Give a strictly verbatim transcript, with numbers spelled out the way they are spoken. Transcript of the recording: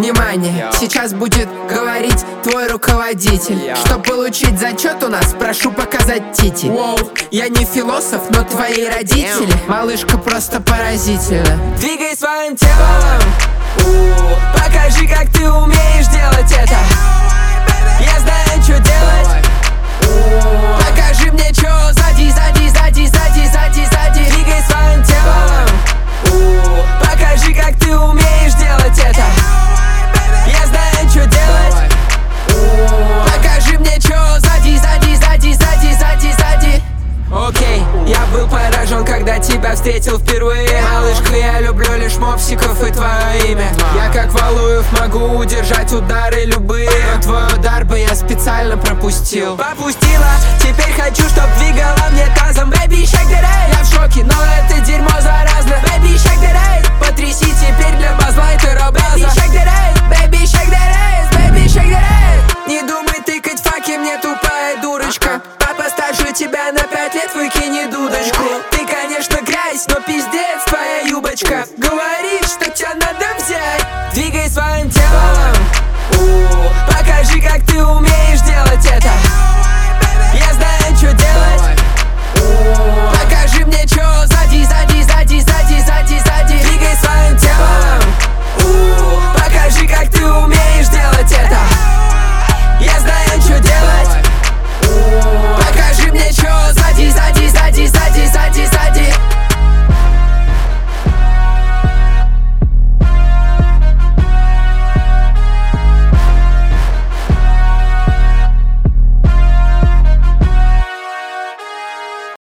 Внимание, сейчас будет говорить твой руководитель. Чтоб получить зачет у нас, прошу показать тити. Воу, я не философ, но твои родители. Малышка просто поразительна. Двигай своим телом, покажи, как ты умеешь делать это. Я знаю, что делать. Покажи мне, что сзади, сзади, сзади, сзади, сзади, сзади. Двигай своим телом, покажи, как ты умеешь делать это. Я знаю, что делать. Покажи мне, что сзади, сзади, сзади, сзади, сзади, сзади. Окей, я был поражен, когда тебя встретил впервые. Малышка, я люблю лишь мопсиков и твое имя. Я как Валуев могу удержать удары любые, но твой удар бы я специально пропустил. Попустила, теперь хочу, чтоб двигала мне тазом. Baby, shake that ass. Я в шоке, но это дерьмо заразно. Baby, shake that ass. Потряси теперь для базлайтера образа. Baby, shake that ass. Baby, shake that ass. Baby, shake that ass. Не думай тыкать факи мне, тупая дурочка. Папа старше тебя на пять лет, выкини дудочку.